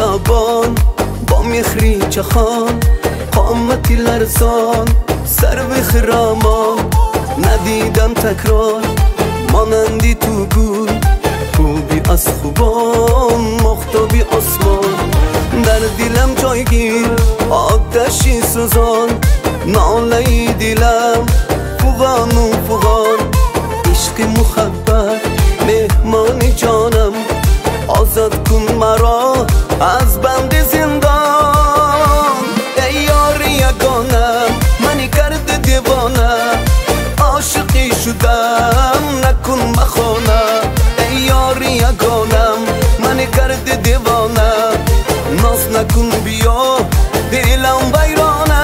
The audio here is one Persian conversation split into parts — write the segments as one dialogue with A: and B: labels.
A: بیابان با میخری چخان، قامتی لرزان سر بخرامان. ندیدم تکرار مانندی تو گل، خوبی از خوبان مختابی آسمان. در دلم جایگیر آتشی سوزان، ناله دلم فغان و فغان. عشق محبت مهمان جانم، آزاد کن مرا از بند زندان. ای یار یگانم منی کرده دیوانه، عاشقی شدم نکن مخانه. ای یار یگانم منی کرده دیوانه، ناز نکن بیا دلم ویرانه.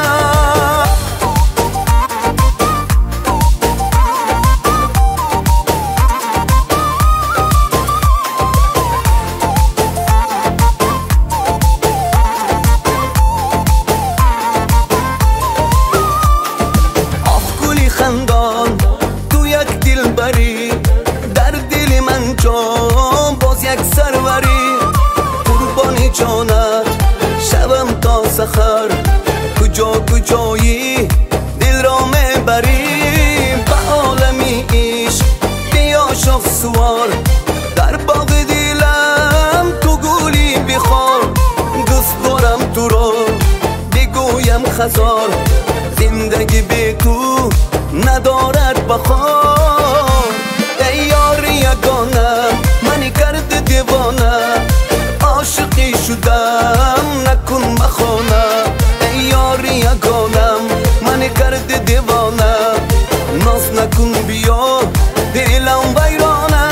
A: خندان تو یک دل بری، در دل من جان باز یک سروری. قربانی جانت شبم تا سحر، کجا کجایی دل را میبری. به عالمی عشق بیا شاخ سوار، در باغ دلم تو گلی بخار. دوست دارم تو را بگویم خزار، زندگی بی تو ندارد بخار. ای یار یگانم منی کرده دیوانه، عاشقی شدم نکن مخانه. ای یار یگانم منی کرده دیوانه، ناز نکن بیا دلم ویرانه.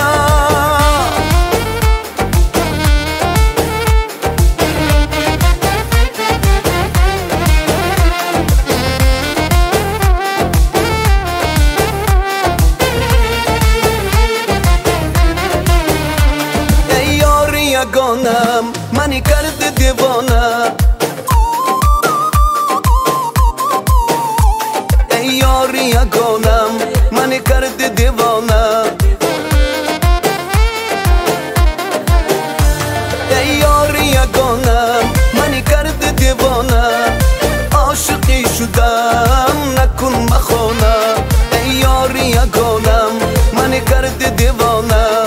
A: یگانم منی کرده دیوانه، ای یار یگانم منی کرده دیوانه. ای یار یگانم منی کرده دیوانه، عاشقی شدم نکن مخانه. ای یار یگانم منی کرده دیوانه،